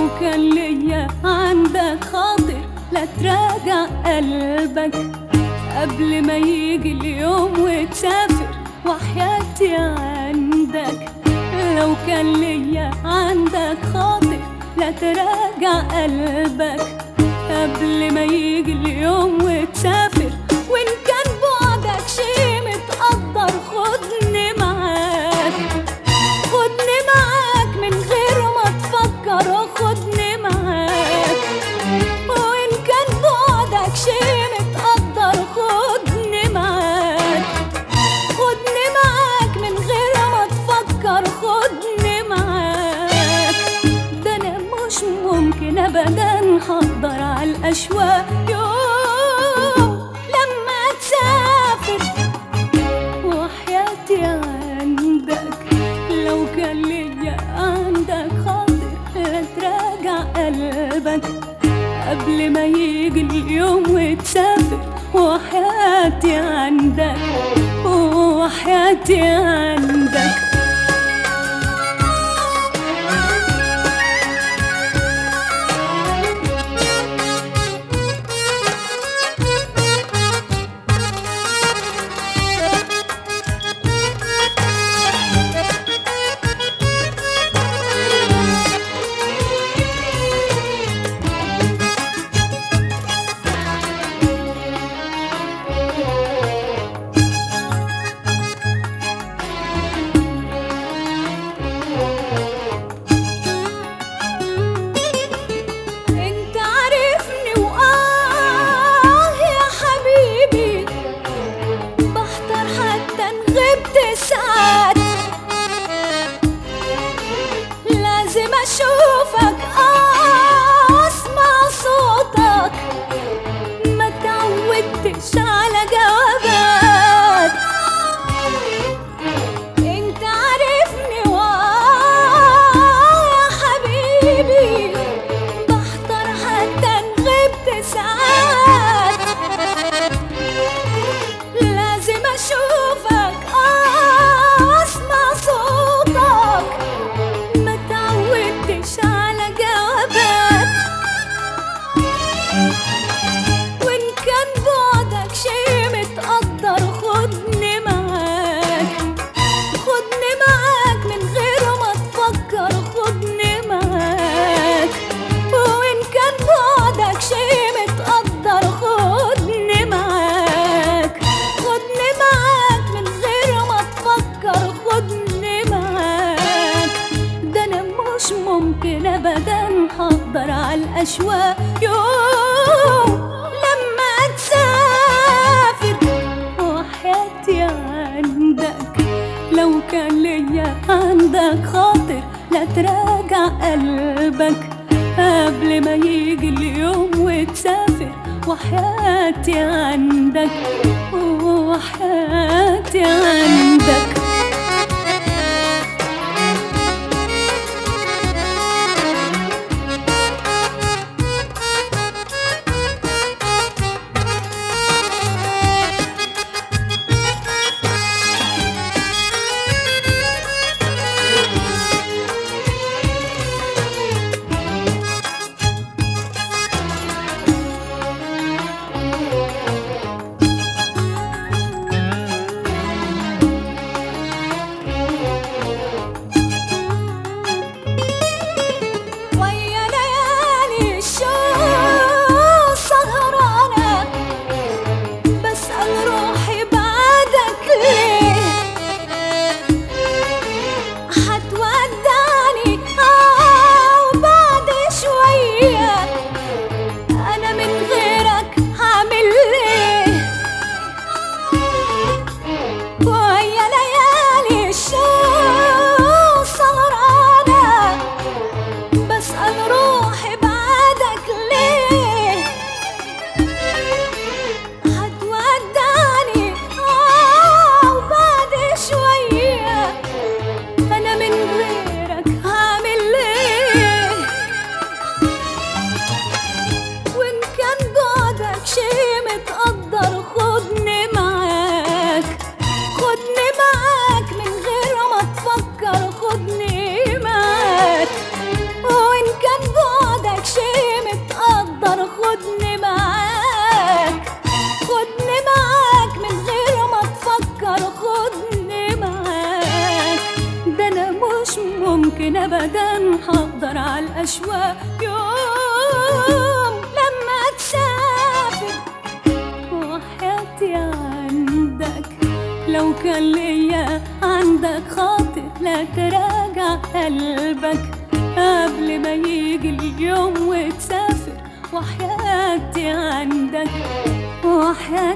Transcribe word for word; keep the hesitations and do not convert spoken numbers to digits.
كان ليا عندك خاطر لا تراجع قلبك قبل ما يجي اليوم وتسافر وحياتي عندك. لو كان ليا عندك خاطر لا تراجع قلبك قبل ما يجي اليوم وتسافر. وإن كان بعدك شي متقدر خدني معاك، خدني معاك من غير ما تفكر، خدني معاك. وإن كان بعدك شي متقدر خدني معاك، خدني معاك من غير ما تفكر، خدني معاك. ده أنا مش ممكن أبدا هقدر على الأشواق يوم لما تسافر وحياتي عندك. لو كان ليا عندك خاطر لا تراجع قلبك قبل ما يجي اليوم وتسافر وحياتي عندك، وحياتي عندك. لازم اشوفك اسمع صوتك، ما تعودتش على جوابات. انت عارفني واه يا حبيبي، بحضر حتى ان غبت ساعات. لازم اشوفك اسمع صوتك، ما تعودتش على جوابات. وإن كان بعدك شي متقدر خدني معاك، خدني معاك من غير ما تفكر، خدني معاك. وإن كان بعدك شي متقدر خدني معاك، خدني معاك من غير ما تفكر، خدني معاك. ده أنا مش ممكن أبدا هقدر على الأشواق يوم لما تسافر وحياتي عندك. لو كان ليا عندك خاطر لا تراجع قلبك قبل ما يجي اليوم وتسافر وحياتي عندك، وحياتي عندك. أشواق يوم لما تسافر. وحياتي عندك لو كان ليا عندك خاطر لا تراجع قلبك قبل ما يجي اليوم وتسافر. وحياتي عندك وحياتي